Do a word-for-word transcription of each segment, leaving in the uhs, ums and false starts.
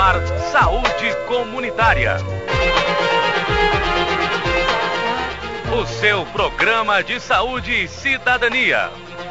ar, Saúde Comunitária. O seu programa de saúde e cidadania.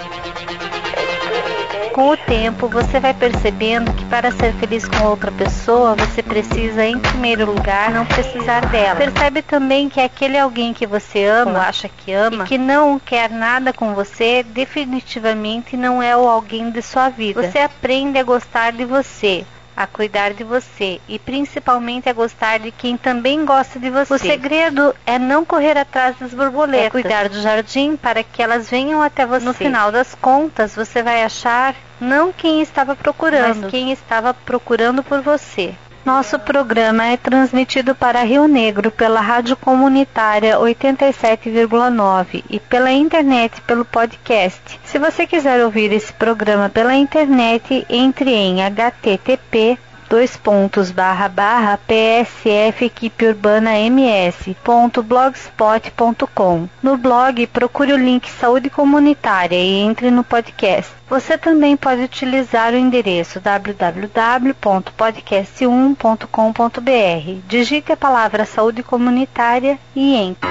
Com o tempo, você vai percebendo que para ser feliz com outra pessoa, você precisa, em primeiro lugar, não precisar dela. Percebe também que aquele alguém que você ama, ou acha que ama, e que não quer nada com você, definitivamente não é o alguém de sua vida. Você aprende a gostar de você, a cuidar de você e principalmente a gostar de quem também gosta de você. O segredo é não correr atrás das borboletas, é cuidar do jardim para que elas venham até você. No final das contas, você vai achar não quem estava procurando, mas quem estava procurando por você. Nosso programa é transmitido para Rio Negro pela Rádio Comunitária oitenta e sete vírgula nove e pela internet pelo podcast. Se você quiser ouvir esse programa pela internet, entre em h t t p dois pontos barra barra p s f equipe urbana m s ponto blogspot ponto com. No blog, procure o link Saúde Comunitária e entre no podcast. Você também pode utilizar o endereço w w w ponto podcast um ponto com ponto b r. Digite a palavra Saúde Comunitária e entre.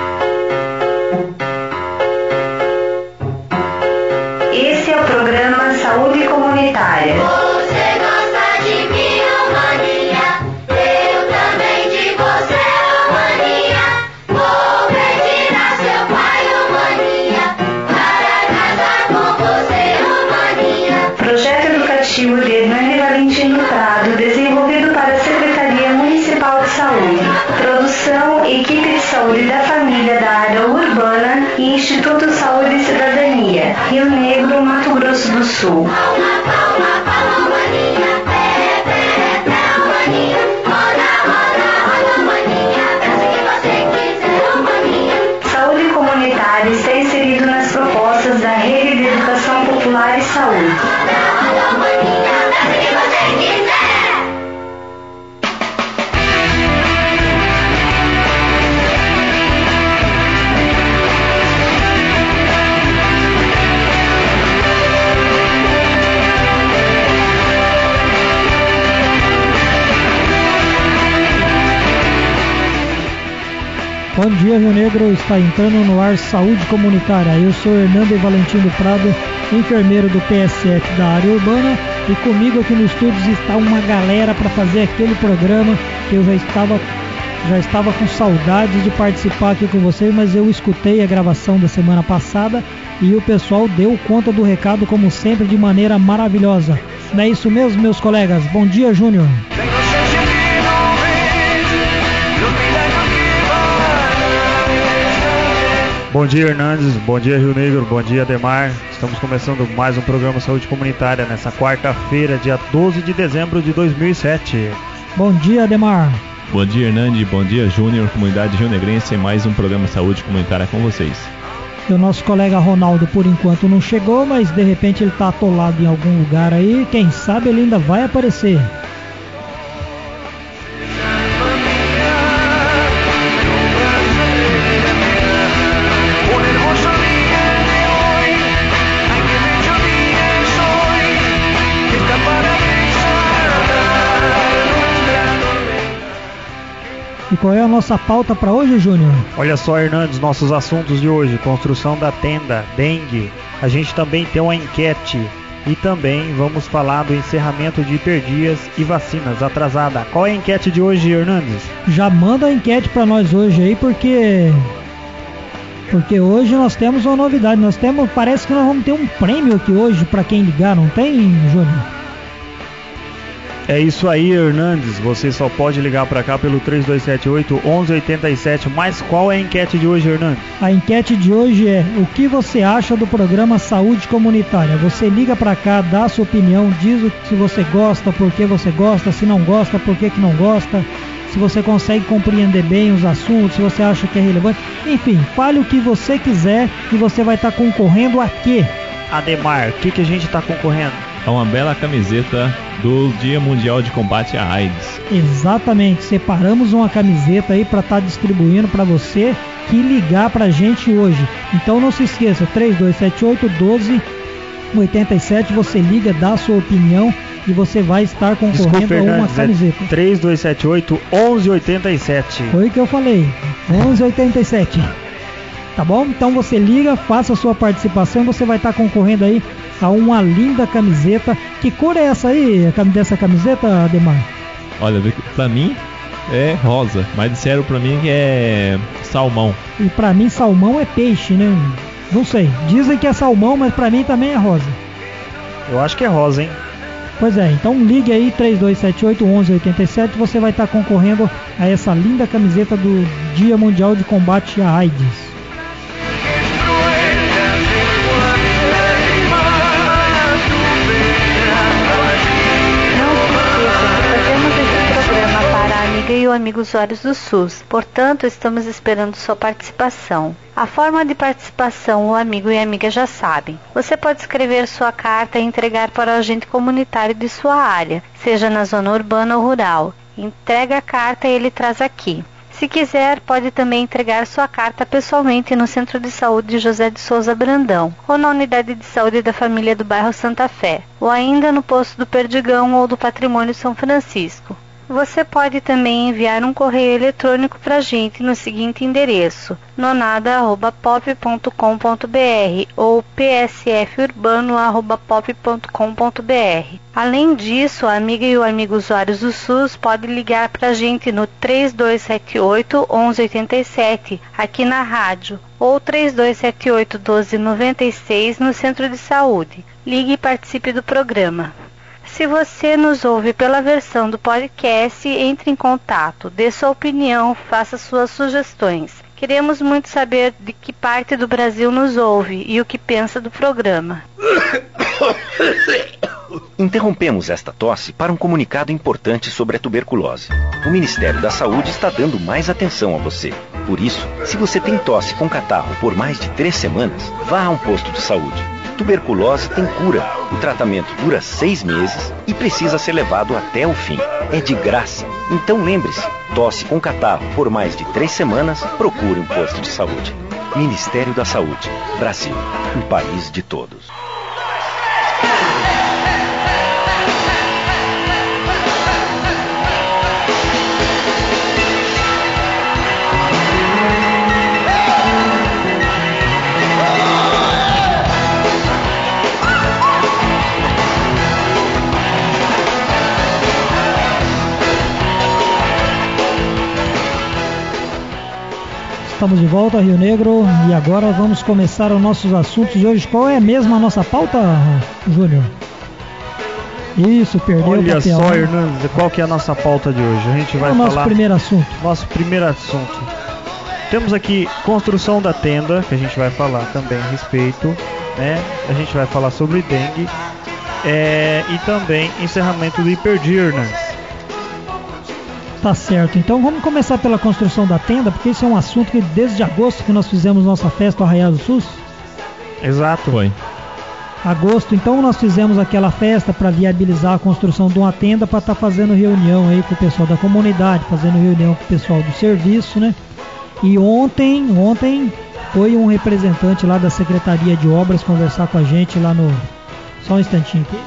Esse é o programa Saúde Comunitária. De Hernani Valentim do Prado, desenvolvido para a Secretaria Municipal de Saúde. Produção, Equipe de Saúde da Família da Área Urbana e Instituto Saúde e Cidadania, Rio Negro, Mato Grosso do Sul. Saúde Comunitária está inserido nas propostas da Rede de Educação Popular e Saúde. Bom dia, Rio Negro, está entrando no ar Saúde Comunitária. Eu sou Hernando Valentim do Prado, enfermeiro do P S F da área urbana, e comigo aqui no estúdio está uma galera para fazer aquele programa que eu já estava, já estava com saudades de participar aqui com vocês, mas eu escutei a gravação da semana passada e o pessoal deu conta do recado, como sempre, de maneira maravilhosa. Não é isso mesmo, meus colegas? Bom dia, Júnior. Bom dia, Hernandes, bom dia, Rio Negro, bom dia, Ademar. Estamos começando mais um programa Saúde Comunitária nessa quarta-feira, dia doze de dezembro de dois mil e sete. Bom dia, Ademar. Bom dia, Hernandes, bom dia, Júnior, comunidade rionegrense, mais um programa Saúde Comunitária com vocês. E o nosso colega Ronaldo, por enquanto, não chegou, mas de repente ele está atolado em algum lugar aí, quem sabe ele ainda vai aparecer. E qual é a nossa pauta para hoje, Júnior? Olha só, Hernandes, nossos assuntos de hoje: construção da tenda, dengue. A gente também tem uma enquete e também vamos falar do encerramento de hiperdias e vacinas atrasada. Qual é a enquete de hoje, Hernandes? Já manda a enquete para nós hoje aí, porque porque hoje nós temos uma novidade. Nós temos, parece que nós vamos ter um prêmio aqui hoje para quem ligar, não tem, Júnior? É isso aí, Hernandes. Você só pode ligar para cá pelo três dois sete oito, um um oito sete. Mas qual é a enquete de hoje, Hernandes? A enquete de hoje é: o que você acha do programa Saúde Comunitária? Você liga para cá, dá a sua opinião, diz se você gosta, por que você gosta, se não gosta, por que que não gosta, se você consegue compreender bem os assuntos, se você acha que é relevante. Enfim, fale o que você quiser e você vai estar concorrendo a quê? Ademar, o que, que a gente está concorrendo? É uma bela camiseta do Dia Mundial de Combate à AIDS. Exatamente, separamos uma camiseta aí para estar tá distribuindo para você que ligar pra gente hoje. Então não se esqueça, três dois sete oito, um dois oito sete, você liga, dá a sua opinião e você vai estar concorrendo Desculpa, a uma Hernandes, camiseta. É três dois sete oito, onze oitenta e sete. Foi o que eu falei, onze oitenta e sete. Tá bom? Então você liga, faça a sua participação, você vai estar concorrendo aí a uma linda camiseta. Que cor é essa aí, dessa camiseta, Ademar? Olha, pra mim é rosa, mas disseram pra mim que é salmão. E pra mim salmão é peixe, né? Não sei, dizem que é salmão, mas pra mim também é rosa. Eu acho que é rosa, hein? Pois é, então ligue aí três dois sete oito, onze oitenta e sete, você vai estar concorrendo a essa linda camiseta do Dia Mundial de Combate à AIDS. E o amigo usuários do SUS. Portanto, estamos esperando sua participação. A forma de participação o amigo e a amiga já sabem. Você pode escrever sua carta e entregar para o agente comunitário de sua área, seja na zona urbana ou rural. Entrega a carta e ele traz aqui. Se quiser, pode também entregar sua carta pessoalmente no Centro de Saúde José de Souza Brandão, ou na Unidade de Saúde da Família do bairro Santa Fé, ou ainda no Posto do Perdigão ou do Patrimônio São Francisco. Você pode também enviar um correio eletrônico para a gente no seguinte endereço: nonada arroba pop ponto com ponto br ou p s f urbano arroba pop ponto com ponto br. Além disso, a amiga e o amigo usuários do SUS pode ligar para a gente no três dois sete oito, onze oitenta e sete aqui na rádio ou três dois sete oito, doze noventa e seis no Centro de Saúde. Ligue e participe do programa. Se você nos ouve pela versão do podcast, entre em contato, dê sua opinião, faça suas sugestões. Queremos muito saber de que parte do Brasil nos ouve e o que pensa do programa. Interrompemos esta tosse para um comunicado importante sobre a tuberculose. O Ministério da Saúde está dando mais atenção a você. Por isso, se você tem tosse com catarro por mais de três semanas, vá a um posto de saúde. Tuberculose tem cura. O tratamento dura seis meses e precisa ser levado até o fim. É de graça. Então lembre-se, tosse com catarro por mais de três semanas, procure um posto de saúde. Ministério da Saúde. Brasil, um país de todos. Estamos de volta, Rio Negro, e agora vamos começar os nossos assuntos de hoje. Qual é mesmo a nossa pauta, Júnior? Isso, perdeu Olha o papel. Olha só, Hernandes, qual que é a nossa pauta de hoje? A gente vai é o falar... nosso primeiro assunto. Nosso primeiro assunto. Temos aqui construção da tenda, que a gente vai falar também a respeito, né? A gente vai falar sobre dengue é, e também encerramento do Hiperdia, Hernandes. Tá certo, então vamos começar pela construção da tenda, porque isso é um assunto que desde agosto que nós fizemos nossa festa, o Arraial do SUS. Exato. Foi. Agosto, então nós fizemos aquela festa para viabilizar a construção de uma tenda para estar tá fazendo reunião aí com o pessoal da comunidade, fazendo reunião com o pessoal do serviço, né? E ontem, ontem foi um representante lá da Secretaria de Obras conversar com a gente lá no... Só um instantinho aqui.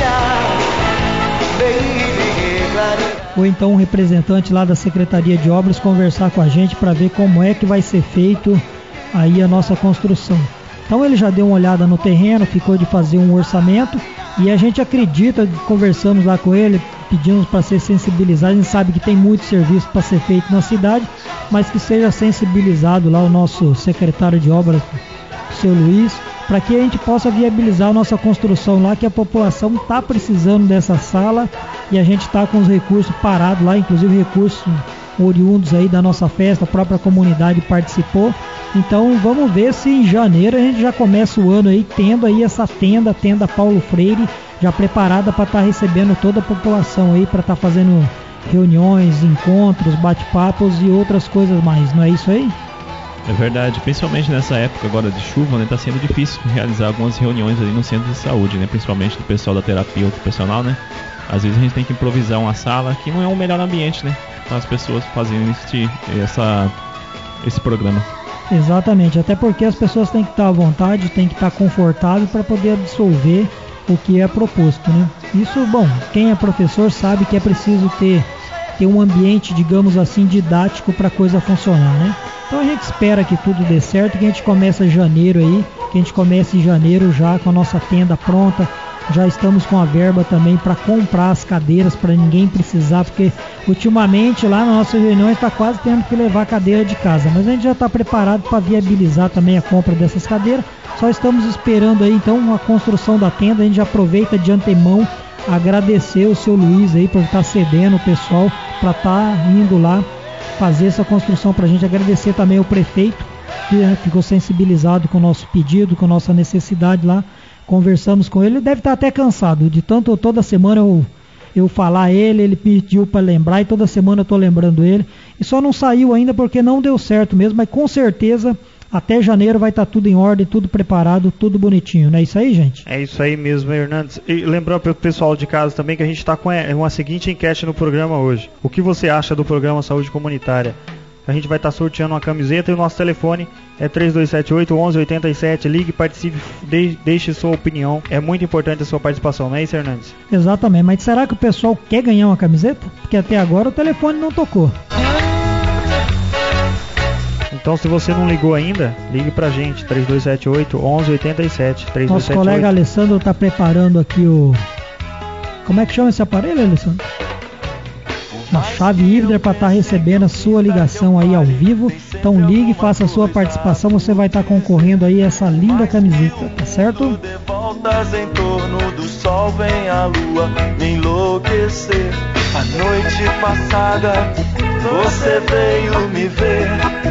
Ou então um representante lá da Secretaria de Obras conversar com a gente para ver como é que vai ser feito aí a nossa construção. Então ele já deu uma olhada no terreno, ficou de fazer um orçamento e a gente acredita, conversamos lá com ele, pedimos para ser sensibilizado, a gente sabe que tem muito serviço para ser feito na cidade, mas que seja sensibilizado lá o nosso secretário de Obras, o seu Luiz, para que a gente possa viabilizar a nossa construção lá, que a população está precisando dessa sala e a gente está com os recursos parados lá, inclusive recursos oriundos aí da nossa festa, a própria comunidade participou. Então vamos ver se em janeiro a gente já começa o ano aí tendo aí essa tenda, tenda Paulo Freire, já preparada para estar tá recebendo toda a população aí, para estar tá fazendo reuniões, encontros, bate-papos e outras coisas mais, não é isso aí? É verdade, principalmente nessa época agora de chuva, né, tá sendo difícil realizar algumas reuniões ali no centro de saúde, né, principalmente do pessoal da terapia, outro personal, né. Às vezes a gente tem que improvisar uma sala que não é o melhor ambiente, né, para as pessoas fazerem esse, essa, esse programa. Exatamente, até porque as pessoas têm que estar à vontade, têm que estar confortáveis para poder absorver o que é proposto, né? Isso, bom, quem é professor sabe que é preciso ter, ter um ambiente, digamos assim, didático para a coisa funcionar, né? Então a gente espera que tudo dê certo, que a gente comece em janeiro aí, que a gente comece em janeiro já com a nossa tenda pronta. Já estamos com a verba também para comprar as cadeiras, para ninguém precisar, porque ultimamente lá na nossa reunião está quase tendo que levar a cadeira de casa, mas a gente já está preparado para viabilizar também a compra dessas cadeiras. Só estamos esperando aí então a construção da tenda. A gente já aproveita de antemão agradecer o seu Luiz aí por estar cedendo o pessoal para estar tá indo lá fazer essa construção para a gente. Agradecer também o prefeito que né, ficou sensibilizado com o nosso pedido, com a nossa necessidade lá. Conversamos com ele, ele deve estar até cansado de tanto toda semana eu, eu falar a ele, ele pediu para lembrar e toda semana eu estou lembrando ele. E só não saiu ainda porque não deu certo mesmo, mas com certeza até janeiro vai estar tudo em ordem, tudo preparado, tudo bonitinho, não é isso aí, gente? É isso aí mesmo, Hernandes. E lembrando para o pessoal de casa também que a gente está com uma seguinte enquete no programa hoje. O que você acha do programa Saúde Comunitária? A gente vai estar sorteando uma camiseta e o nosso telefone é três dois sete oito, onze oitenta e sete. Ligue, participe, de, deixe sua opinião. É muito importante a sua participação, não é isso, Hernandes? Exatamente, mas será que o pessoal quer ganhar uma camiseta? Porque até agora o telefone não tocou. Então, se você não ligou ainda, ligue pra gente, três dois sete oito, onze oitenta e sete. Nosso colega Alessandro está preparando aqui o... Como é que chama esse aparelho, Alessandro? Uma chave híbrida para estar tá recebendo a sua ligação aí ao vivo. Então ligue, faça a sua participação, você vai estar tá concorrendo aí a essa linda camiseta, tá certo? De voltas em torno do sol vem a lua me enlouquecer. A noite passada você veio me ver.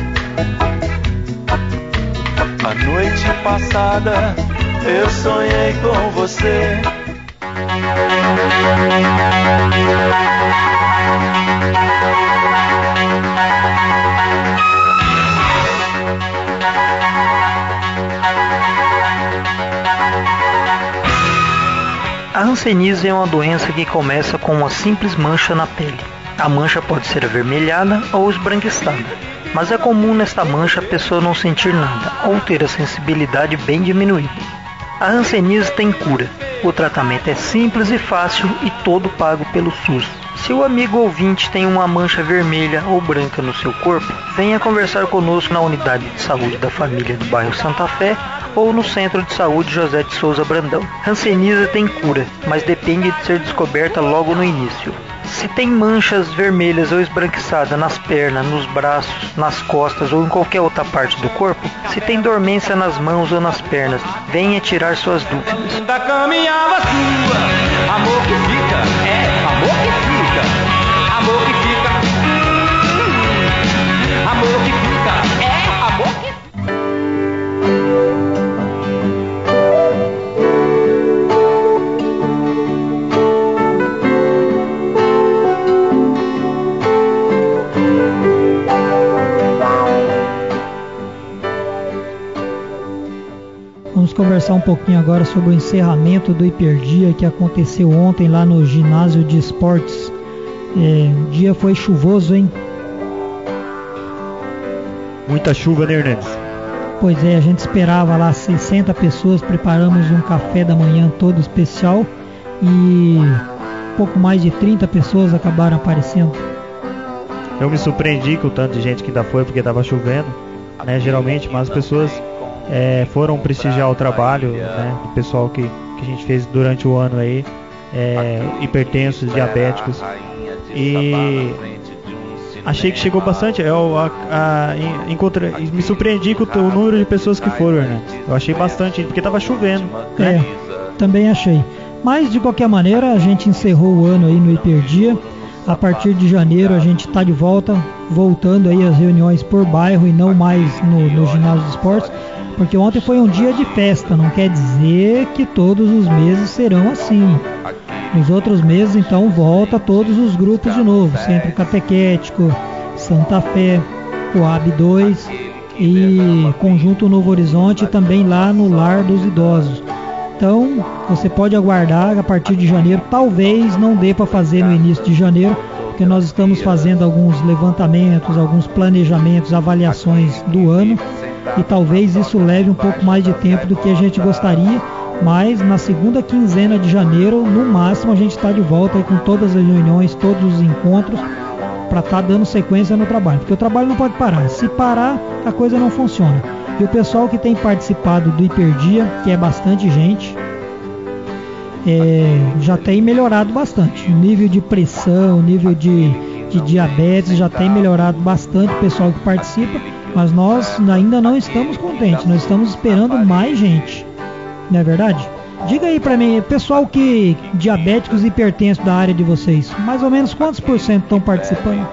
A noite passada eu sonhei com você. A hanseníase é uma doença que começa com uma simples mancha na pele. A mancha pode ser avermelhada ou esbranquiçada, mas é comum nesta mancha a pessoa não sentir nada ou ter a sensibilidade bem diminuída. A hanseníase tem cura. O tratamento é simples e fácil e todo pago pelo SUS. Se o amigo ouvinte tem uma mancha vermelha ou branca no seu corpo, venha conversar conosco na unidade de saúde da família do bairro Santa Fé ou no Centro de Saúde José de Souza Brandão. Hanseníase tem cura, mas depende de ser descoberta logo no início. Se tem manchas vermelhas ou esbranquiçadas nas pernas, nos braços, nas costas ou em qualquer outra parte do corpo, se tem dormência nas mãos ou nas pernas, venha tirar suas dúvidas. Da caminhava sua, amor que fica, é amor que fica, amor que fica, amor que fica, é amor que fica. Vamos conversar um pouquinho agora sobre o encerramento do Hiperdia que aconteceu ontem lá no ginásio de esportes. É, o dia foi chuvoso, hein? Muita chuva, né, Hernandes? Pois é, a gente esperava lá sessenta pessoas, preparamos um café da manhã todo especial e pouco mais de trinta pessoas acabaram aparecendo. Eu me surpreendi com o tanto de gente que ainda foi porque estava chovendo, né, geralmente, mas as pessoas é, foram prestigiar o trabalho, né, do pessoal que, que a gente fez durante o ano aí, é, hipertensos, diabéticos, e achei que chegou bastante. Eu a, a, encontrei, me surpreendi com o, o número de pessoas que foram, né? Eu achei bastante, porque estava chovendo, né? É, também achei. Mas de qualquer maneira a gente encerrou o ano aí no Hiperdia. A partir de janeiro a gente está de volta, voltando aí as reuniões por bairro e não mais no, no ginásio de esportes, porque ontem foi um dia de festa, não quer dizer que todos os meses serão assim. Nos outros meses, então, volta todos os grupos de novo, Centro Catequético, Santa Fé, Coab dois e Conjunto Novo Horizonte, também lá no Lar dos Idosos. Então, você pode aguardar a partir de janeiro, talvez não dê para fazer no início de janeiro, porque nós estamos fazendo alguns levantamentos, alguns planejamentos, avaliações do ano, e talvez isso leve um pouco mais de tempo do que a gente gostaria, mas na segunda quinzena de janeiro, no máximo, a gente está de volta aí com todas as reuniões, todos os encontros, para estar tá dando sequência no trabalho, porque o trabalho não pode parar. Se parar, a coisa não funciona. E o pessoal que tem participado do Hiperdia, que é bastante gente, é, já tem melhorado bastante. O nível de pressão, o nível de, de diabetes já tem melhorado bastante o pessoal que participa, mas nós ainda não estamos contentes, nós estamos esperando mais gente. Não é verdade? Diga aí pra mim, pessoal que diabéticos e hipertensos da área de vocês, mais ou menos quantos por cento estão participando?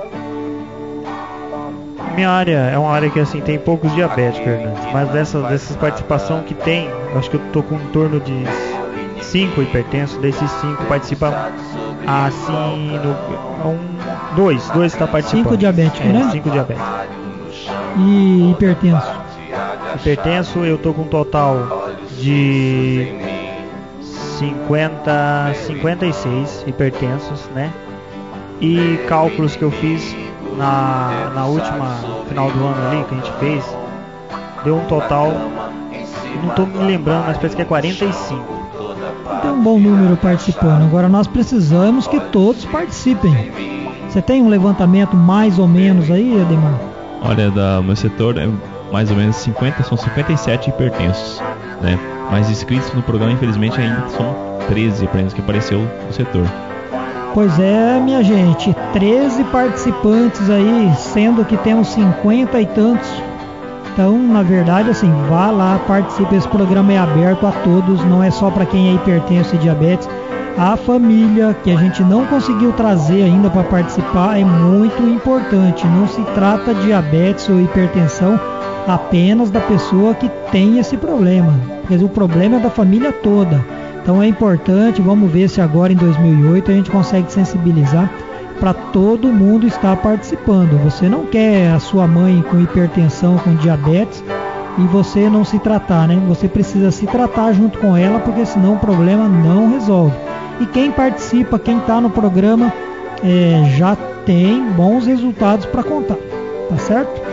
Minha área é uma área que assim tem poucos diabéticos, né? Mas dessa dessas participação que tem, eu acho que eu tô com em torno de cinco hipertensos. Desses cinco participam assim no um, dois, dois está participando. Cinco diabéticos, é, né? Cinco diabéticos. E hipertenso? Hipertenso eu tô com um total de cinquenta, cinquenta e seis hipertensos, né? E cálculos que eu fiz na, na última final do ano ali que a gente fez, deu um total, não estou me lembrando, mas parece que é quarenta e cinco. Tem um bom número participando. Agora nós precisamos que todos participem. Você tem um levantamento mais ou menos aí, Ademar? Olha, da meu setor é mais ou menos cinquenta, são cinquenta e sete hipertensos, né? Mas inscritos no programa, infelizmente, ainda são treze hipertensos que apareceu no setor. Pois é, minha gente, treze participantes aí, sendo que temos cinquenta e tantos. Então, na verdade, assim, vá lá, participe. Esse programa é aberto a todos, não é só para quem é hipertenso e diabetes. A família, que a gente não conseguiu trazer ainda para participar, é muito importante. Não se trata de diabetes ou hipertensão apenas da pessoa que tem esse problema, porque o problema é da família toda. Então é importante, vamos ver se agora em dois mil e oito a gente consegue sensibilizar para todo mundo estar participando. Você não quer a sua mãe com hipertensão, com diabetes e você não se tratar, né? Você precisa se tratar junto com ela, porque senão o problema não resolve. E quem participa, quem está no programa, é, já tem bons resultados para contar, tá certo?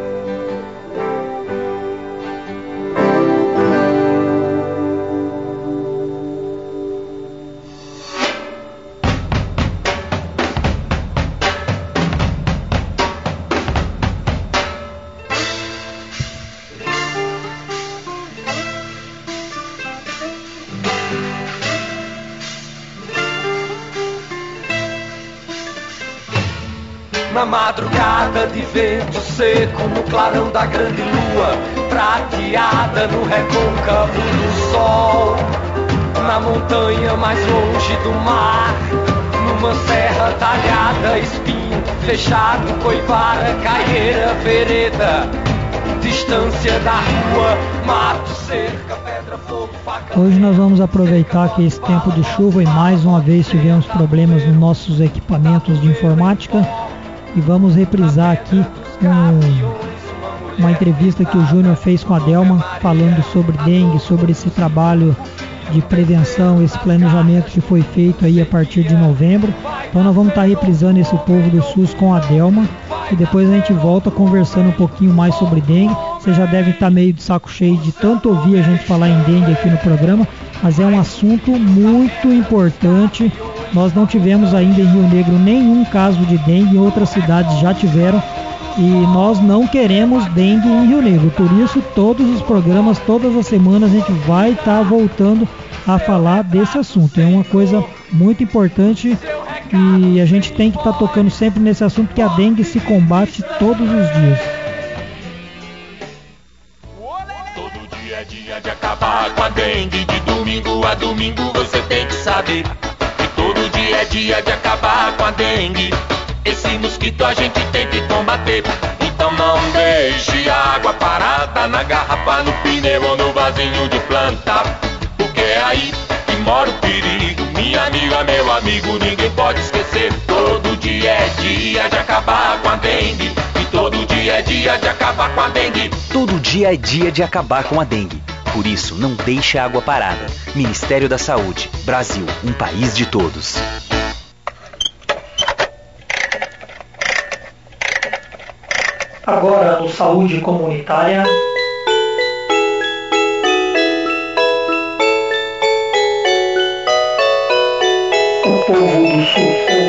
Na madrugada de vento seco, no clarão da grande lua, prateada no recôncavo do sol, na montanha mais longe do mar, numa serra talhada, espinho fechado, coivara, caieira, vereda, distância da rua, mato, cerca, pedra, fogo, faca. Hoje nós vamos aproveitar que esse tempo de chuva e mais uma vez tivemos problemas nos nossos equipamentos de informática. E vamos reprisar aqui um, uma entrevista que o Júnior fez com a Delma, falando sobre dengue, sobre esse trabalho de prevenção, esse planejamento que foi feito aí a partir de novembro. Então nós vamos estar reprisando esse povo do SUS com a Delma e depois a gente volta conversando um pouquinho mais sobre dengue. Você já deve estar meio de saco cheio de tanto ouvir a gente falar em dengue aqui no programa, mas é um assunto muito importante. Nós não tivemos ainda em Rio Negro nenhum caso de dengue, outras cidades já tiveram e nós não queremos dengue em Rio Negro. Por isso, todos os programas, todas as semanas, a gente vai estar voltando a falar desse assunto. É uma coisa muito importante e a gente tem que estar tocando sempre nesse assunto, porque a dengue se combate todos os dias. Todo dia é dia de acabar com a dengue, de domingo a domingo você tem que saber. Todo dia é dia de acabar com a dengue. Esse mosquito a gente tem que combater. Então não deixe a água parada na garrafa, no pneu ou no vasinho de planta, porque é aí que mora o perigo. Minha amiga, meu amigo, ninguém pode esquecer. Todo dia é dia de acabar com a dengue. E todo dia é dia de acabar com a dengue. Todo dia é dia de acabar com a dengue. Por isso, não deixe a água parada. Ministério da Saúde. Brasil, um país de todos. Agora no Saúde Comunitária. povo do sul.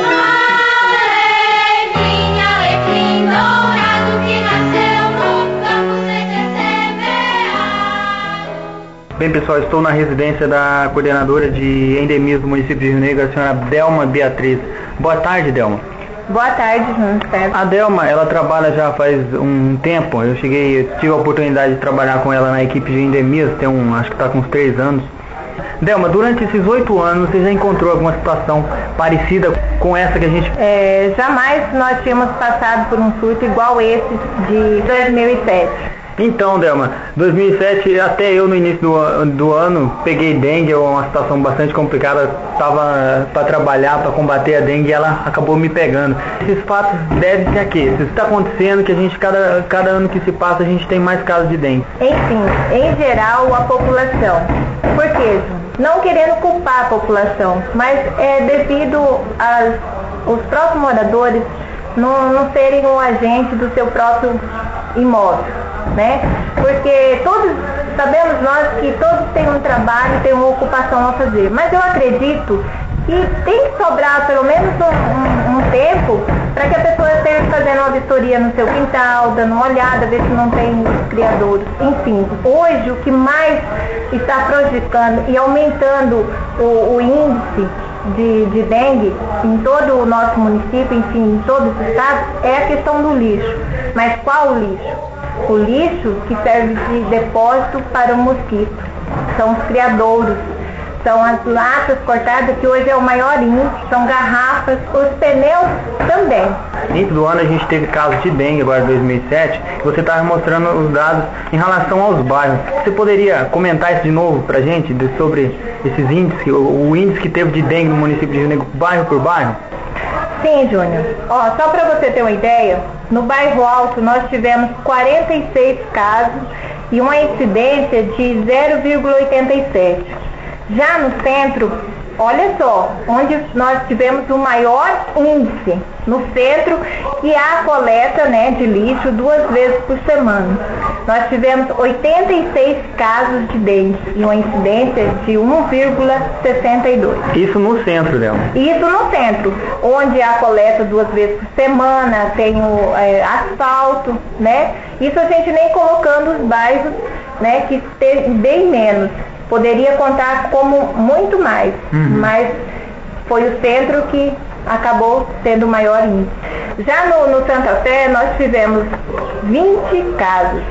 Bem, pessoal, estou na residência da coordenadora de endemismo do município de Rio Negro, a senhora Delma Beatriz. Boa tarde, Delma. Boa tarde, João Sérgio. A Delma, ela trabalha já faz um tempo. Eu cheguei, eu tive a oportunidade de trabalhar com ela na equipe de endemismo, tem um, acho que está com uns três anos. Delma, durante esses oito anos, você já encontrou alguma situação parecida com essa que a gente... É, jamais nós tínhamos passado por um surto igual esse de dois mil e sete. Então, Delma, dois mil e sete, até eu no início do, do ano peguei dengue, é uma situação bastante complicada, estava para trabalhar, para combater a dengue e ela acabou me pegando. Esses fatos devem-se a quê? Isso está acontecendo que a gente, cada, cada ano que se passa, a gente tem mais casos de dengue. Enfim, em geral, a população. Por quê? Não querendo culpar a população, mas é devido aos próprios moradores não, não serem um agente do seu próprio imóvel, né? Porque todos, sabemos nós que todos têm um trabalho, têm uma ocupação a fazer, mas eu acredito que tem que sobrar pelo menos um, um, um tempo para que a pessoa esteja fazendo uma vistoria no seu quintal, dando uma olhada, ver se não tem criadouros. Enfim, hoje o que mais está prejudicando e aumentando o, o índice de, de dengue em todo o nosso município, enfim, em todo o estado, é a questão do lixo. Mas qual o lixo? O lixo que serve de depósito para o mosquito. São os criadouros. São as latas cortadas, que hoje é o maior índice, são garrafas, os pneus também. No início do ano a gente teve casos de dengue, agora em dois mil e sete, que você estava mostrando os dados em relação aos bairros. Você poderia comentar isso de novo para a gente, de, sobre esses índices, o, o índice que teve de dengue no município de Rio Negro, bairro por bairro? Sim, Júnior. Ó, só para você ter uma ideia, no bairro Alto nós tivemos quarenta e seis casos e uma incidência de zero vírgula oitenta e sete. Já no centro, olha só, onde nós tivemos o maior índice, no centro, que há a coleta, né, de lixo duas vezes por semana. Nós tivemos oitenta e seis casos de dengue e uma incidência de um vírgula sessenta e dois. Isso no centro, Léo? Isso no centro, onde há a coleta duas vezes por semana, tem o é, asfalto, né? Isso a gente nem colocando os bairros, né, que tem bem menos. Poderia contar como muito mais, uhum. Mas foi o centro que acabou tendo o maior índice. Já no, no Santa Fé, nós tivemos vinte casos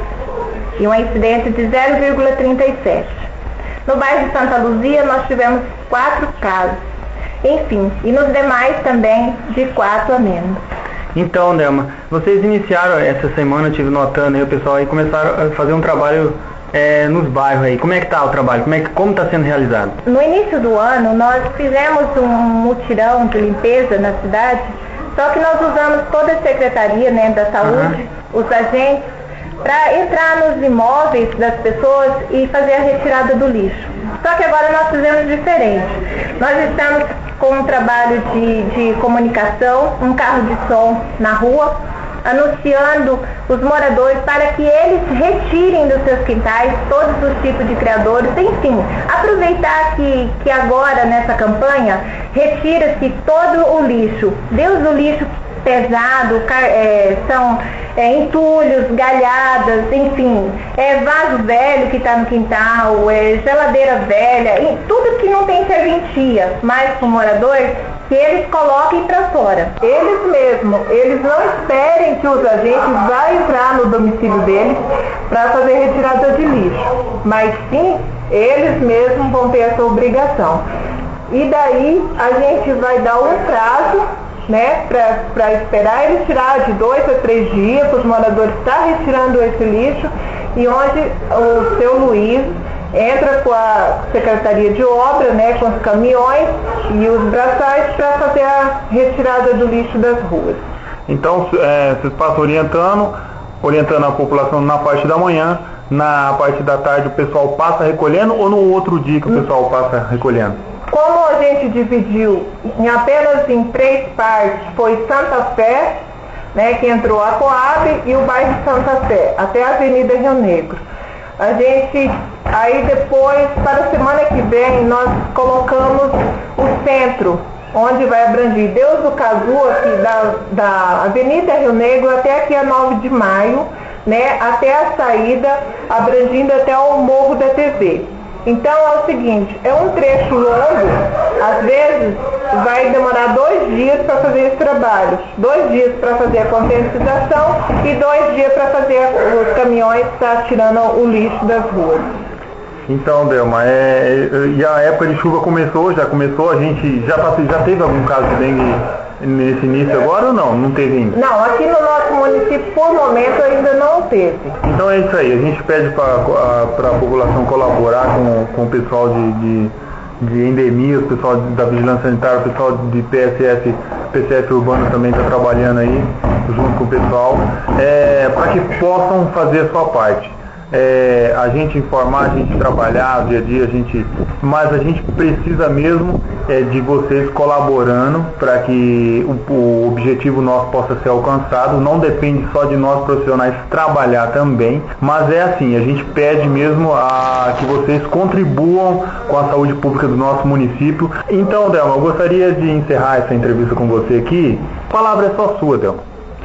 e uma incidência de zero vírgula trinta e sete. No bairro de Santa Luzia, nós tivemos quatro casos. Enfim, e nos demais também de quatro a menos. Então, Delma, vocês iniciaram essa semana, eu estive notando aí, o pessoal aí começaram a fazer um trabalho É, nos bairros aí. Como é que está o trabalho? Como é que, como está sendo realizado? No início do ano, nós fizemos um mutirão de limpeza na cidade, só que nós usamos toda a secretaria, né, da saúde, uhum. Os agentes, para entrar nos imóveis das pessoas e fazer a retirada do lixo. Só que agora nós fizemos diferente. Nós estamos com um trabalho de, de comunicação, um carro de som na rua, anunciando os moradores para que eles retirem dos seus quintais todos os tipos de criadouros, enfim, aproveitar que, que agora nessa campanha retira-se todo o lixo, desde o lixo pesado, é, são é, entulhos, galhadas, enfim, é vaso velho que está no quintal, é geladeira velha, e tudo que não tem serventia mais para o morador, que eles coloquem para fora. Eles mesmos, eles não esperem que os agentes vá entrar no domicílio deles para fazer retirada de lixo, mas sim, eles mesmos vão ter essa obrigação. E daí a gente vai dar um prazo, né, para esperar eles tirar de dois a três dias, para os moradores estar retirando esse lixo, e onde o seu Luiz entra com a Secretaria de Obra, né, com os caminhões e os braçais para fazer a retirada do lixo das ruas. Então, é, vocês passam orientando, orientando a população na parte da manhã, na parte da tarde o pessoal passa recolhendo, ou no outro dia que o pessoal passa recolhendo? Como a gente dividiu em apenas em três partes, foi Santa Fé, né, que entrou a Coab, e o bairro Santa Fé, até a Avenida Rio Negro. A gente, aí depois, para a semana que vem, nós colocamos o centro, onde vai abranger Deus do Cazu, aqui da, da Avenida Rio Negro até aqui a nove de maio, né, até a saída, abrangindo até o Morro da T V. Então é o seguinte, é um trecho longo, às vezes vai demorar dois dias para fazer esse trabalho, dois dias para fazer a conscientização e dois dias para fazer os caminhões estar tirando o lixo das ruas. Então, Delma, é, e a época de chuva começou, já começou, a gente já, já teve algum caso de dengue nesse início agora ou não? Não teve ainda? Não, aqui no nosso município, por momento, ainda não teve. Então é isso aí, a gente pede para a população colaborar com, com o pessoal de, de, de endemia, o pessoal da Vigilância Sanitária, o pessoal de P S F, P C F Urbano também está trabalhando aí, junto com o pessoal, é, para que possam fazer a sua parte. É, a gente informar, a gente trabalhar dia a dia, a gente, mas a gente precisa mesmo é, de vocês colaborando para que o, o objetivo nosso possa ser alcançado. Não depende só de nós profissionais trabalhar também, mas é assim, a gente pede mesmo a, que vocês contribuam com a saúde pública do nosso município. Então, Delma, eu gostaria de encerrar essa entrevista com você aqui. A palavra é só sua, Delma.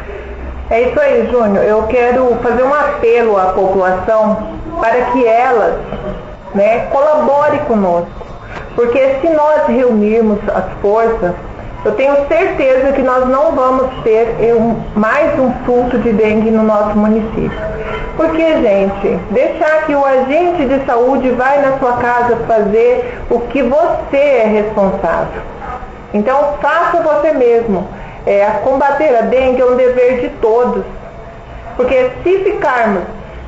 É isso aí, Júnior. Eu quero fazer um apelo à população para que elas, né, colaborem conosco. Porque se nós reunirmos as forças, eu tenho certeza que nós não vamos ter um, mais um surto de dengue no nosso município. Porque, gente, deixar que o agente de saúde vai na sua casa fazer o que você é responsável. Então, faça você mesmo. É, combater a dengue é um dever de todos, porque se ficarmos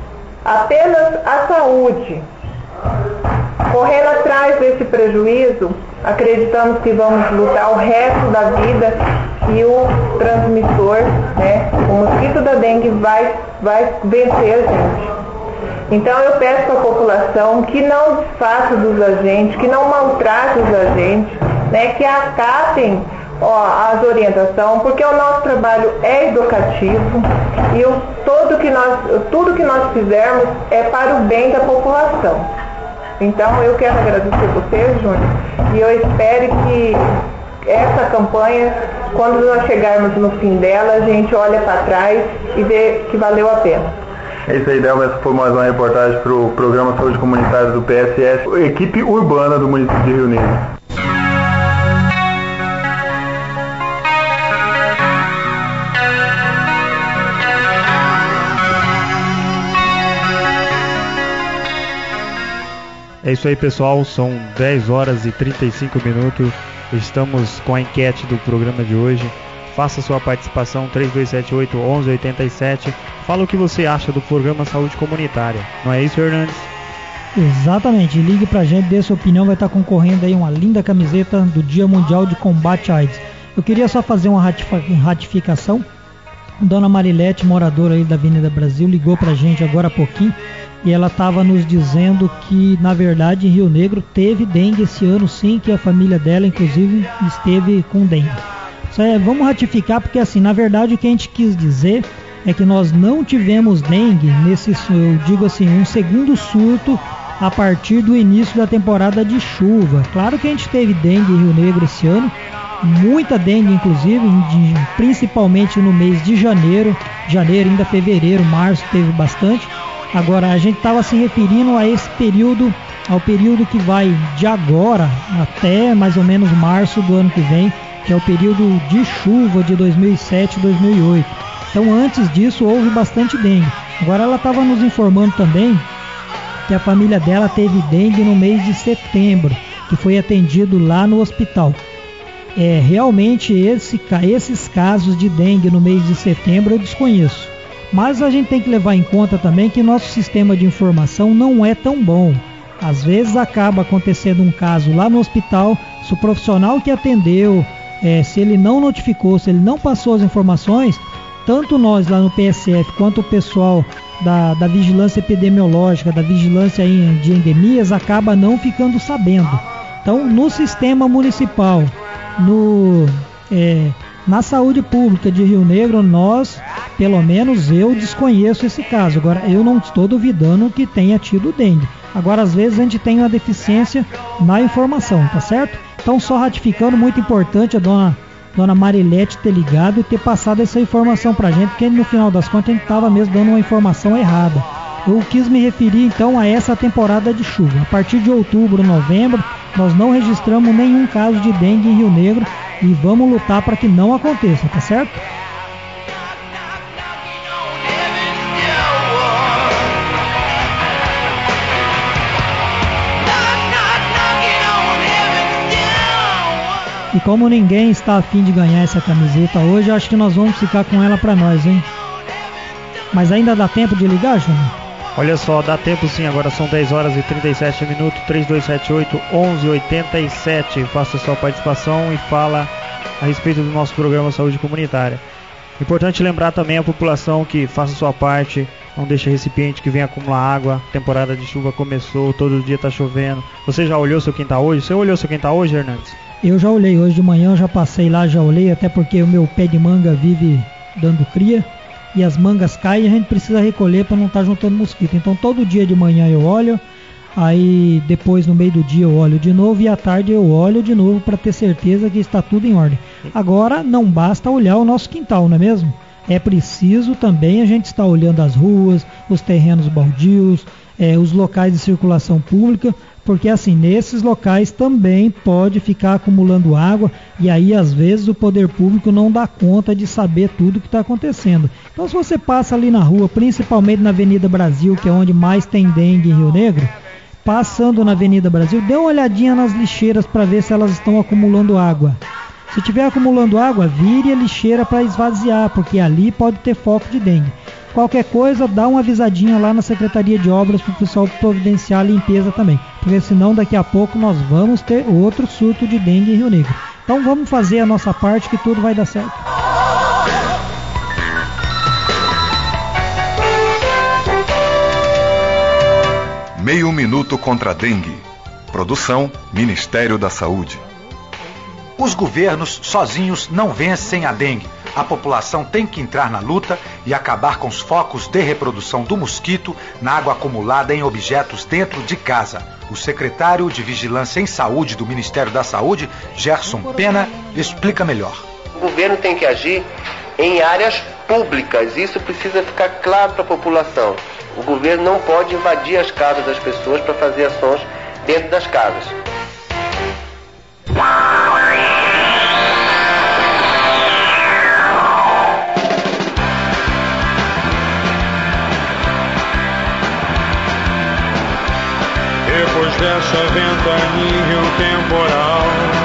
apenas a saúde, correndo atrás desse prejuízo, acreditamos que vamos lutar o resto da vida e o transmissor, né, o mosquito da dengue vai, vai vencer a gente. Então eu peço à população que não desfaça dos agentes, que não maltrate os agentes, né, que acatem Ó, as orientações, porque o nosso trabalho é educativo e o, todo que nós, tudo que nós fizermos é para o bem da população. Então eu quero agradecer você, Júnior, e eu espero que essa campanha, quando nós chegarmos no fim dela, a gente olha para trás e vê que valeu a pena. É isso aí, Delma. Essa foi mais uma reportagem para o Programa Saúde Comunitária do P S S, equipe urbana do município de Rio Negro. É isso aí, pessoal, são dez horas e trinta e cinco minutos, estamos com a enquete do programa de hoje. Faça sua participação, três dois sete oito, onze oitenta e sete, fala o que você acha do programa Saúde Comunitária, não é isso, Hernandes? Exatamente, ligue pra gente, dê sua opinião, vai estar concorrendo aí uma linda camiseta do Dia Mundial de Combate à AIDS. Eu queria só fazer uma ratificação. Dona Marilete, moradora aí da Avenida Brasil, ligou pra gente agora há pouquinho e ela estava nos dizendo que, na verdade, em Rio Negro teve dengue esse ano, sim, que a família dela, inclusive, esteve com dengue. Isso é, vamos ratificar, porque, assim, na verdade, o que a gente quis dizer é que nós não tivemos dengue nesse, eu digo assim, um segundo surto a partir do início da temporada de chuva. Claro que a gente teve dengue em Rio Negro esse ano, muita dengue, inclusive, de, principalmente no mês de janeiro, janeiro, ainda fevereiro, março, teve bastante. Agora, a gente estava se referindo a esse período, ao período que vai de agora até mais ou menos março do ano que vem, que é o período de chuva de dois mil e sete, dois mil e oito. Então, antes disso, houve bastante dengue. Agora, ela estava nos informando também que a família dela teve dengue no mês de setembro, que foi atendido lá no hospital. É, realmente, esse, esses casos de dengue no mês de setembro eu desconheço. Mas a gente tem que levar em conta também que nosso sistema de informação não é tão bom. Às vezes acaba acontecendo um caso lá no hospital, se o profissional que atendeu, é, se ele não notificou, se ele não passou as informações, tanto nós lá no P S F quanto o pessoal da, da vigilância epidemiológica, da vigilância de endemias, acaba não ficando sabendo. Então, no sistema municipal, no... É, na saúde pública de Rio Negro, nós, pelo menos eu desconheço esse caso. Agora, eu não estou duvidando que tenha tido dengue. Agora, às vezes a gente tem uma deficiência na informação, tá certo? Então, só ratificando, muito importante a dona, dona Marilete ter ligado e ter passado essa informação pra gente, porque no final das contas a gente tava mesmo dando uma informação errada. Eu quis me referir então a essa temporada de chuva. A partir de outubro, novembro, nós não registramos nenhum caso de dengue em Rio Negro e vamos lutar para que não aconteça, tá certo? E como ninguém está a fim de ganhar essa camiseta hoje, acho que nós vamos ficar com ela para nós, hein? Mas ainda dá tempo de ligar, Júnior? Olha só, dá tempo sim, agora são dez horas e trinta e sete minutos, três dois sete oito, onze oitenta e sete. Faça sua participação e fala a respeito do nosso programa Saúde Comunitária. Importante lembrar também a população que faça sua parte, não deixe recipiente que venha acumular água. Temporada de chuva começou, todo dia está chovendo. Você já olhou seu quintal hoje? Você olhou seu quintal hoje, Hernandes? Eu já olhei hoje de manhã, eu já passei lá, já olhei, até porque o meu pé de manga vive dando cria. E as mangas caem e a gente precisa recolher para não estar tá juntando mosquito. Então todo dia de manhã eu olho, aí depois no meio do dia eu olho de novo e à tarde eu olho de novo para ter certeza que está tudo em ordem. Agora não basta olhar o nosso quintal, não é mesmo? É preciso também a gente estar olhando as ruas, os terrenos baldios, é, os locais de circulação pública, porque assim, nesses locais também pode ficar acumulando água e aí às vezes o poder público não dá conta de saber tudo o que está acontecendo. Então se você passa ali na rua, principalmente na Avenida Brasil, que é onde mais tem dengue em Rio Negro, passando na Avenida Brasil, dê uma olhadinha nas lixeiras para ver se elas estão acumulando água. Se estiver acumulando água, vire a lixeira para esvaziar, porque ali pode ter foco de dengue. Qualquer coisa, dá uma avisadinha lá na Secretaria de Obras para o pessoal providenciar a limpeza também, porque senão daqui a pouco nós vamos ter outro surto de dengue em Rio Negro. Então vamos fazer a nossa parte que tudo vai dar certo. Meio minuto contra a dengue. Produção Ministério da Saúde. Os governos sozinhos não vencem a dengue. A população tem que entrar na luta e acabar com os focos de reprodução do mosquito na água acumulada em objetos dentro de casa. O secretário de Vigilância em Saúde do Ministério da Saúde, Gerson Pena, explica melhor. O governo tem que agir em áreas públicas. Isso precisa ficar claro para a população. O governo não pode invadir as casas das pessoas para fazer ações dentro das casas. Depois dessa ventania temporal,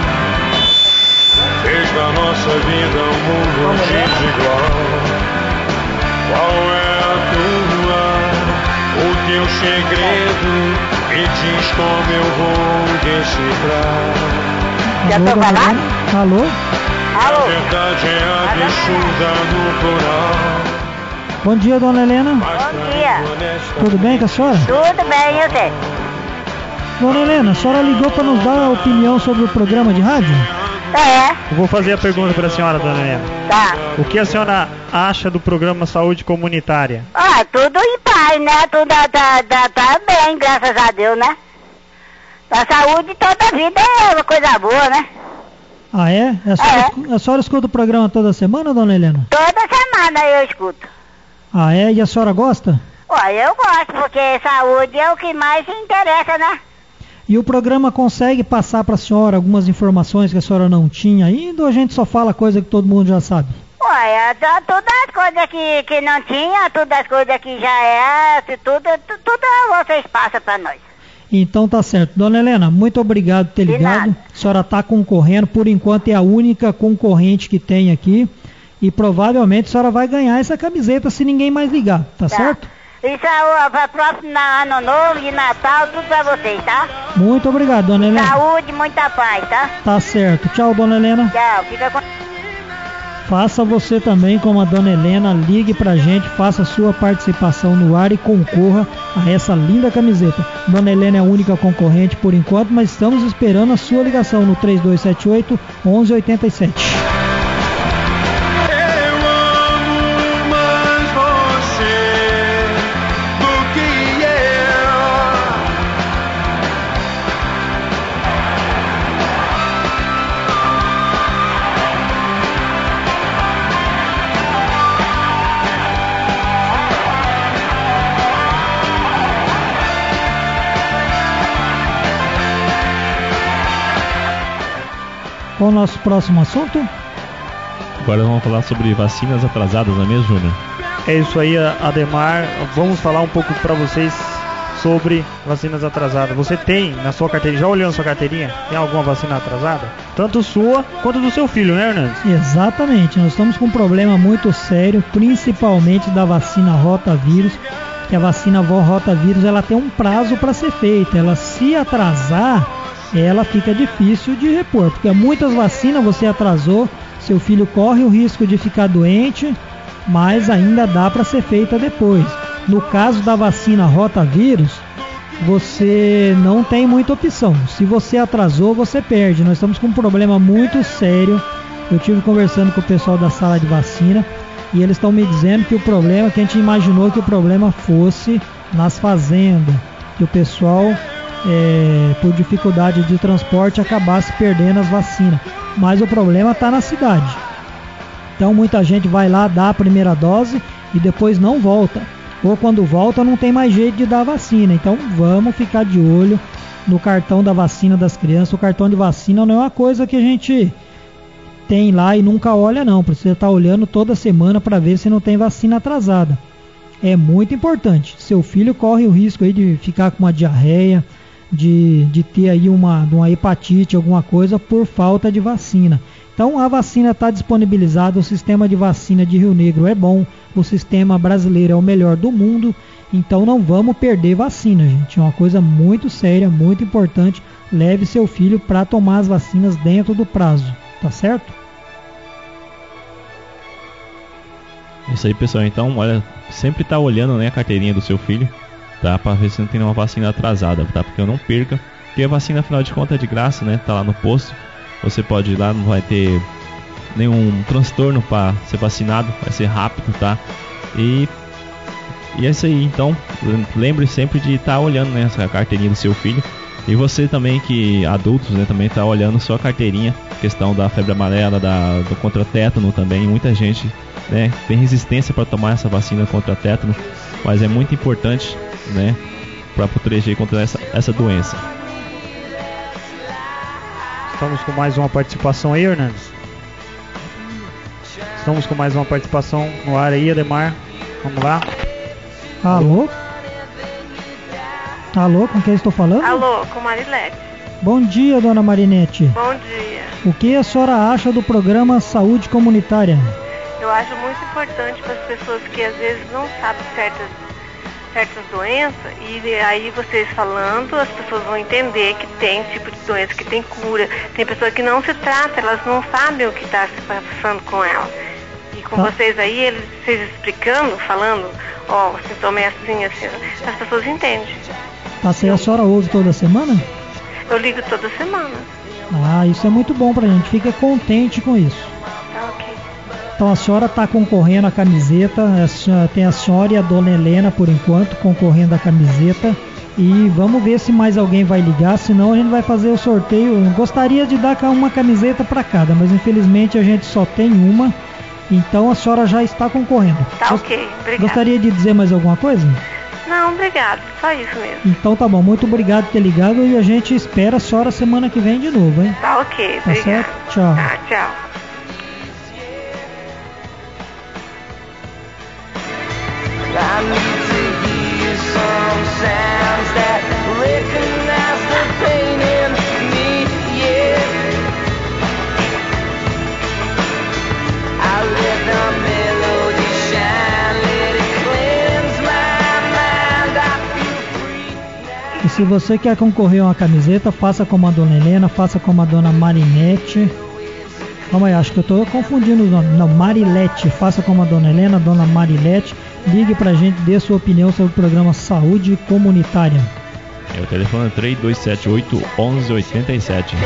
fez da nossa vida um mundo desigual. Qual é a tua, o teu segredo? Me diz como eu vou decifrar. Já tô falando? Alô? Alô? A verdade é absurda no plural. Bom dia, dona Helena. Bom dia. Tudo bem com a senhora? Tudo bem, e você? Dona Helena, a senhora ligou para nos dar a opinião sobre o programa de rádio? É. Eu vou fazer a pergunta para a senhora, dona Helena. Tá. O que a senhora acha do programa Saúde Comunitária? Ah, tudo em paz, né? Tudo tá, tá, tá bem, graças a Deus, né? A saúde toda a vida é uma coisa boa, né? Ah, é? A senhora, é. Escuta, a senhora escuta o programa toda semana, dona Helena? Toda semana eu escuto. Ah, é? E a senhora gosta? Ué, eu gosto, porque saúde é o que mais interessa, né? E o programa consegue passar para a senhora algumas informações que a senhora não tinha ainda, ou a gente só fala coisa que todo mundo já sabe? Ué, todas as coisas que, que não tinha, todas as coisas que já é, tudo, tudo, tudo vocês passam para nós. Então tá certo. Dona Helena, muito obrigado por ter ligado. A senhora está concorrendo, por enquanto é a única concorrente que tem aqui. E provavelmente a senhora vai ganhar essa camiseta se ninguém mais ligar, tá, tá. certo? Isso é para próximo ano novo e Natal, tudo para vocês, tá? Muito obrigado, dona Helena. Saúde, muita paz, tá? Tá certo. Tchau, dona Helena. Tchau, fica com... Faça você também como a dona Helena, ligue pra gente, faça sua participação no ar e concorra a essa linda camiseta. Dona Helena é a única concorrente por enquanto, mas estamos esperando a sua ligação no três dois sete oito, onze oitenta e sete. Qual o nosso próximo assunto? Agora vamos falar sobre vacinas atrasadas, não é mesmo, Júnior? É isso aí, Ademar. Vamos falar um pouco para vocês sobre vacinas atrasadas. Você tem na sua carteirinha, já olhou na sua carteirinha? Tem alguma vacina atrasada? Tanto sua quanto do seu filho, né, Hernandes? Exatamente. Nós estamos com um problema muito sério, principalmente da vacina rotavírus, que a vacina rotavírus ela tem um prazo para ser feita. Ela se atrasar, ela fica difícil de repor, porque muitas vacinas você atrasou, seu filho corre o risco de ficar doente, mas ainda dá para ser feita depois. No caso da vacina rotavírus, você não tem muita opção. Se você atrasou, você perde. Nós estamos com um problema muito sério. Eu estive conversando com o pessoal da sala de vacina e eles estão me dizendo que o problema, que a gente imaginou que o problema fosse nas fazendas, que o pessoal, é, por dificuldade de transporte, acabasse perdendo as vacinas. Mas o problema está na cidade. Então muita gente vai lá dar a primeira dose e depois não volta. Ou quando volta não tem mais jeito de dar a vacina. Então vamos ficar de olho no cartão da vacina das crianças. O cartão de vacina não é uma coisa que a gente tem lá e nunca olha não. Precisa estar olhando toda semana para ver se não tem vacina atrasada. É muito importante. Seu filho corre o risco aí de ficar com uma diarreia, de, de ter aí uma, uma hepatite, alguma coisa por falta de vacina. Então a vacina está disponibilizada, o sistema de vacina de Rio Negro é bom, o sistema brasileiro é o melhor do mundo, então não vamos perder vacina, gente. É uma coisa muito séria, muito importante. Leve seu filho para tomar as vacinas dentro do prazo, tá certo? Isso aí, pessoal. Então, olha, sempre tá olhando, né, a carteirinha do seu filho, tá? Para ver se não tem nenhuma vacina atrasada, tá? Porque eu não perca, porque a vacina, afinal de contas, é de graça, né? Tá lá no posto. Você pode ir lá, não vai ter nenhum transtorno para ser vacinado, vai ser rápido, tá? E, e é isso aí, então, lembre sempre de estar tá olhando, né, essa carteirinha do seu filho. E você também, que adultos, né, também tá olhando sua carteirinha, questão da febre amarela, da, do contra tétano também. Muita gente, né, tem resistência para tomar essa vacina contra tétano, mas é muito importante, né, para proteger contra essa, essa doença. Estamos com mais uma participação aí, Hernandes. Estamos com mais uma participação no ar aí, Ademar. Vamos lá. Alô? Alô, com quem eu estou falando? Alô, com Marilete. Bom dia, dona Marinete. Bom dia. O que a senhora acha do programa Saúde Comunitária? Eu acho muito importante para as pessoas que às vezes não sabem certas certas doenças, e aí vocês falando, as pessoas vão entender que tem tipo de doença que tem cura. Tem pessoa que não se trata, elas não sabem o que está se passando com ela. E com tá. vocês aí, eles, vocês explicando, falando, ó, oh, o sintoma é assim, assim, as pessoas entendem. Tá, se a senhora ouve toda semana? Eu ligo toda semana. Ah, isso é muito bom pra gente, fica contente com isso. Tá, ok. Então a senhora está concorrendo à camiseta, a senhora, tem a senhora e a dona Helena por enquanto concorrendo à camiseta, e vamos ver se mais alguém vai ligar, senão a gente vai fazer o sorteio. Eu gostaria de dar uma camiseta para cada, mas infelizmente a gente só tem uma, então a senhora já está concorrendo. Tá, Gost... ok, obrigada. Gostaria de dizer mais alguma coisa? Não, obrigado, só isso mesmo. Então tá bom, muito obrigado por ter ligado e a gente espera a senhora semana que vem de novo, hein? Tá, ok, tá obrigado. Certo? Tchau. Tá, tchau. I need to hear some sounds that recognize the pain in me, yeah. I let the melody shine, let it cleanse my mind, I feel free now. E se você quer concorrer a uma camiseta, faça como a dona Helena, faça como a dona Marinete. Calma aí, acho que eu estou confundindo os nomes. Não, Marilete, faça como a dona Helena, a dona Marilete. Ligue pra gente, dê sua opinião sobre o programa Saúde Comunitária. É o telefone três dois sete oito, onze oitenta e sete.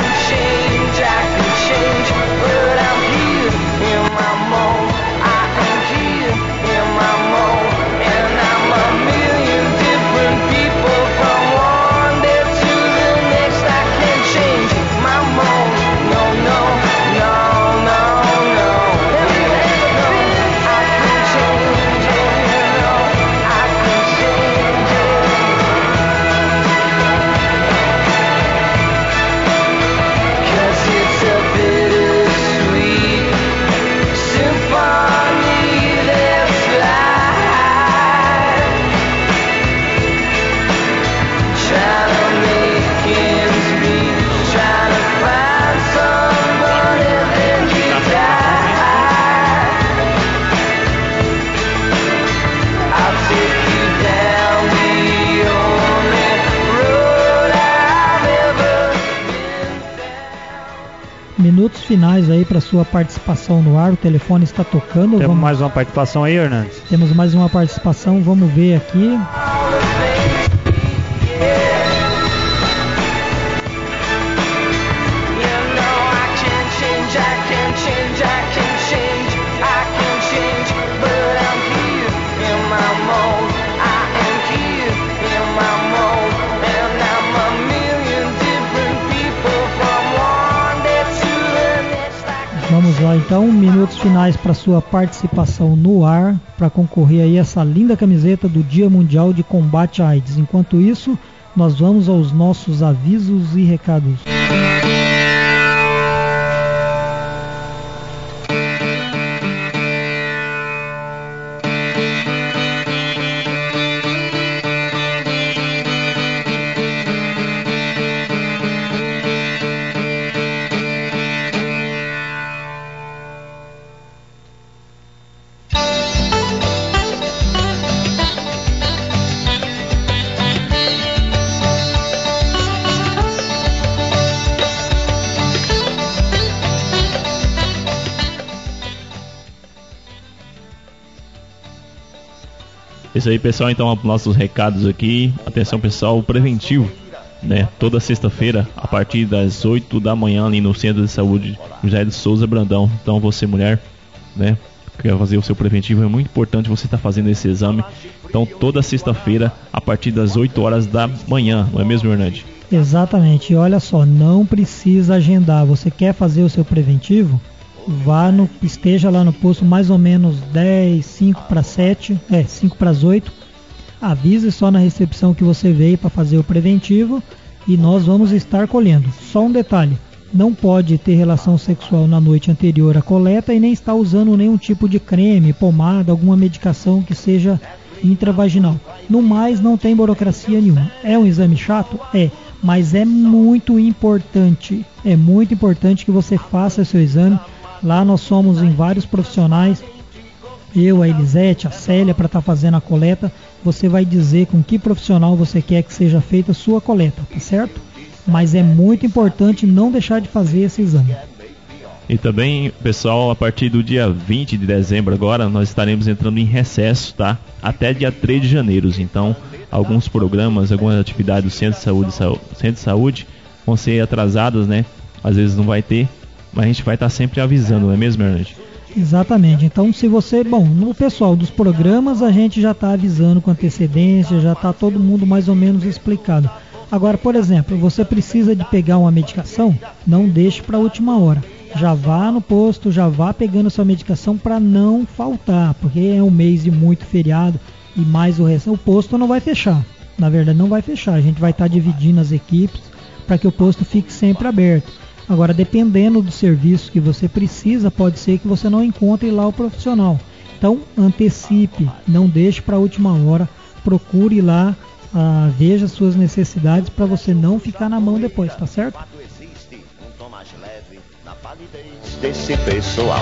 Cause it's a bit Minutos finais aí para sua participação no ar, o telefone está tocando. Temos vamos... mais uma participação aí, Hernandes? Temos mais uma participação, vamos ver aqui. Vamos lá então, minutos finais para sua participação no ar, para concorrer aí essa linda camiseta do Dia Mundial de Combate à AIDS. Enquanto isso, nós vamos aos nossos avisos e recados. Isso aí, pessoal, então nossos recados aqui. Atenção, pessoal, preventivo, né? Toda sexta-feira, a partir das oito da manhã, ali no Centro de Saúde José de Souza Brandão. Então você, mulher, né, quer fazer o seu preventivo, é muito importante você estar tá fazendo esse exame. Então toda sexta-feira, a partir das oito horas da manhã, não é mesmo, Hernandes? Exatamente, e olha só, não precisa agendar. Você quer fazer o seu preventivo? Vá no, esteja lá no posto mais ou menos dez, cinco para sete, é, cinco para as oito. Avise só na recepção que você veio para fazer o preventivo e nós vamos estar colhendo. Só um detalhe, não pode ter relação sexual na noite anterior à coleta e nem estar usando nenhum tipo de creme, pomada, alguma medicação que seja intravaginal. No mais, não tem burocracia nenhuma. É um exame chato? É, mas é muito importante, é muito importante que você faça seu exame. Lá nós somos em vários profissionais, eu, a Elisete, a Célia, para estar tá fazendo a coleta. Você vai dizer com que profissional você quer que seja feita a sua coleta, tá certo? Mas é muito importante não deixar de fazer esse exame. E também, pessoal, a partir do dia vinte de dezembro agora, nós estaremos entrando em recesso, tá? Até dia três de janeiro. Então, alguns programas, algumas atividades do Centro de Saúde, Centro de Saúde vão ser atrasadas, né? Às vezes não vai ter, mas a gente vai estar sempre avisando, não é mesmo, Hernandes? Exatamente. Então, se você... Bom, no pessoal dos programas, a gente já está avisando com antecedência, já está todo mundo mais ou menos explicado. Agora, por exemplo, você precisa de pegar uma medicação, não deixe para a última hora. Já vá no posto, já vá pegando sua medicação para não faltar, porque é um mês de muito feriado e mais o resto. O posto não vai fechar, na verdade não vai fechar. A gente vai estar tá dividindo as equipes para que o posto fique sempre aberto. Agora, dependendo do serviço que você precisa, pode ser que você não encontre lá o profissional. Então, antecipe, não deixe para a última hora, procure lá, ah, veja suas necessidades para você não ficar na mão depois, tá certo? Desse pessoal.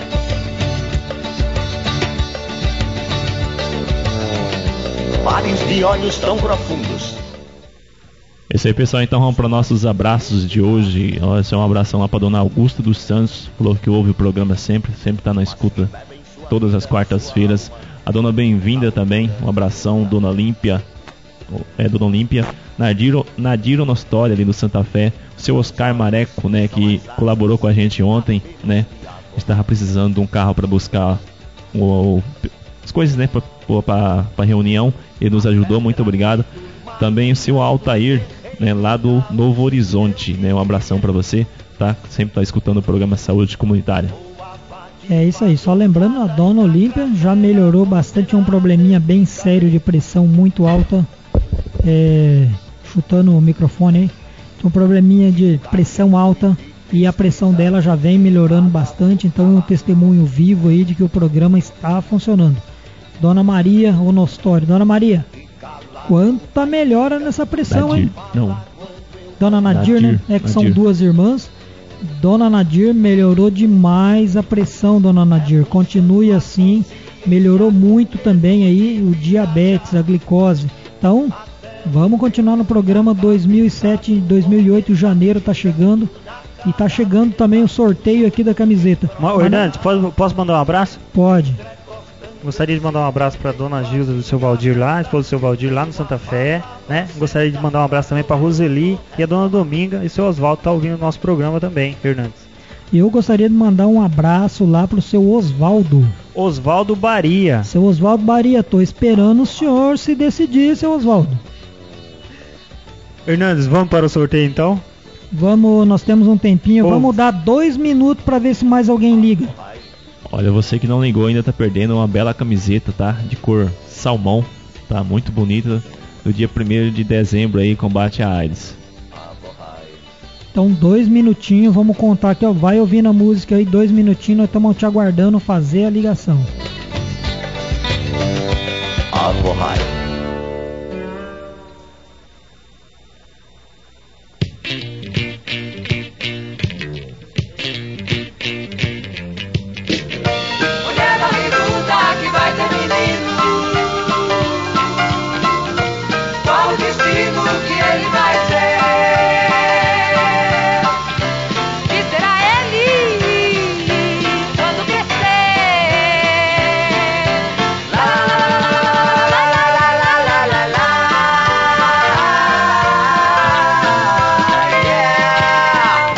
Mares de olhos tão profundos. Esse aí, pessoal, então vamos para nossos abraços de hoje. Esse é um abração lá para dona Augusta dos Santos, falou que ouve o programa sempre, sempre está na escuta todas as quartas-feiras. A dona Bem-vinda também, um abração, dona Olímpia, é dona Olímpia, Nadiro, Nadiro Nostória ali do Santa Fé, o seu Oscar Mareco, né, que colaborou com a gente ontem, né, estava precisando de um carro para buscar o, o, as coisas, né, para a reunião, ele nos ajudou, muito obrigado. Também o seu Altair, né, lá do Novo Horizonte, né, um abração para você, tá? Sempre está escutando o programa Saúde Comunitária. É isso aí, só lembrando, a dona Olímpia já melhorou bastante, um probleminha bem sério de pressão muito alta, é, chutando o microfone aí, um probleminha de pressão alta e a pressão dela já vem melhorando bastante, então é um testemunho vivo aí de que o programa está funcionando. Dona Maria Onostório, Dona Maria, quanta melhora nessa pressão, Nadir, hein? Não. Dona Nadir, Nadir, né? É que Nadir. são duas irmãs. Dona Nadir melhorou demais a pressão, Dona Nadir. Continue assim. Melhorou muito também aí o diabetes, a glicose. Então, vamos continuar no programa. dois mil e sete, dois mil e oito, janeiro tá chegando. E tá chegando também o sorteio aqui da camiseta. Ô, Hernandes, posso, posso mandar um abraço? Pode. Gostaria de mandar um abraço para dona Gilda do seu Valdir lá, esposa do seu Valdir lá no Santa Fé, né? Gostaria de mandar um abraço também para Roseli e a dona Dominga, e seu Oswaldo tá ouvindo o nosso programa também, Hernandes. Eu gostaria de mandar um abraço lá pro seu Oswaldo. Oswaldo Baria. Seu Oswaldo Baria, tô esperando o senhor se decidir, seu Oswaldo. Hernandes, vamos para o sorteio então? Vamos, nós temos um tempinho, Ô. vamos dar dois minutos para ver se mais alguém liga. Olha, você que não ligou ainda tá perdendo uma bela camiseta, tá? De cor salmão, tá? Muito bonita. No dia primeiro de dezembro aí, combate à AIDS. Então, dois minutinhos, vamos contar aqui, ó. Vai ouvindo a música aí, dois minutinhos, nós estamos te aguardando fazer a ligação. Mulher barriguda que vai ter menino, qual o destino que ele vai ter? Que será ele quando crescer? Lá, lá, lá, lá, lá, lá, lá, lá, yeah.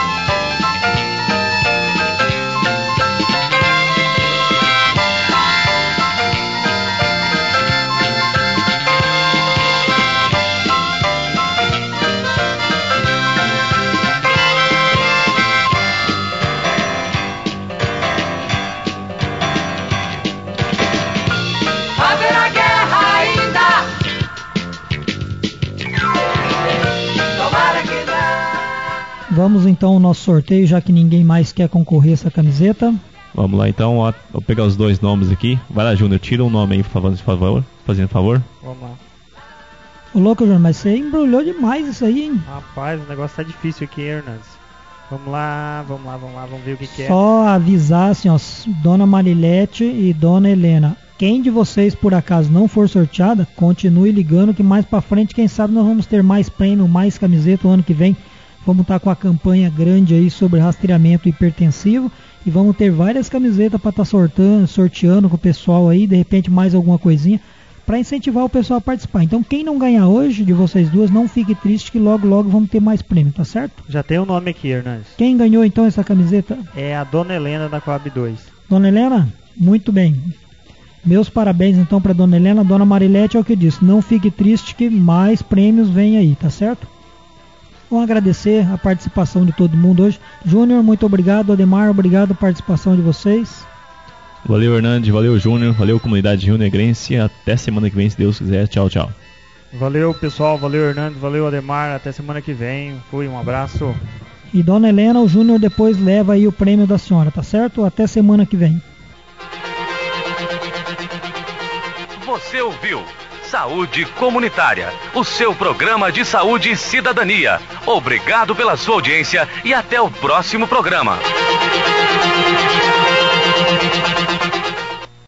Haverá guerra ainda. Tomara que não. Vamos então ao nosso sorteio, já que ninguém mais quer concorrer a essa camiseta. Vamos lá então, ó, vou pegar os dois nomes aqui. Vai lá, Júnior, tira um nome aí, por favor, por favor, fazendo favor. Vamos lá. Ô louco, Júnior, mas você embrulhou demais isso aí, hein? Rapaz, o negócio tá difícil aqui, Hernandes. Vamos lá, vamos lá, vamos lá, vamos ver o que, que é. Só avisar assim, ó, Dona Marilete e Dona Helena, quem de vocês por acaso não for sorteada, continue ligando que mais pra frente, quem sabe nós vamos ter mais prêmio, mais camiseta o ano que vem. Vamos estar com a campanha grande aí sobre rastreamento hipertensivo e vamos ter várias camisetas para estar sorteando, sorteando com o pessoal aí, de repente mais alguma coisinha para incentivar o pessoal a participar. Então quem não ganhar hoje de vocês duas, não fique triste que logo logo vamos ter mais prêmio, tá certo? Já tem o um nome aqui, Hernandes. Quem ganhou então essa camiseta? É a Dona Helena da Coab dois. Dona Helena, muito bem. Meus parabéns então para Dona Helena. Dona Marilete é o que disse, não fique triste que mais prêmios vêm aí, tá certo? Vamos agradecer a participação de todo mundo hoje. Júnior, muito obrigado. Ademar, obrigado a participação de vocês. Valeu, Hernandes, valeu, Júnior, valeu, comunidade rio-negrense. Até semana que vem, se Deus quiser. Tchau, tchau. Valeu, pessoal, valeu, Hernandes, valeu, Ademar. Até semana que vem. Fui, um abraço. E Dona Helena, o Júnior depois leva aí o prêmio da senhora, tá certo? Até semana que vem. Você ouviu Saúde Comunitária, o seu programa de saúde e cidadania. Obrigado pela sua audiência e até o próximo programa.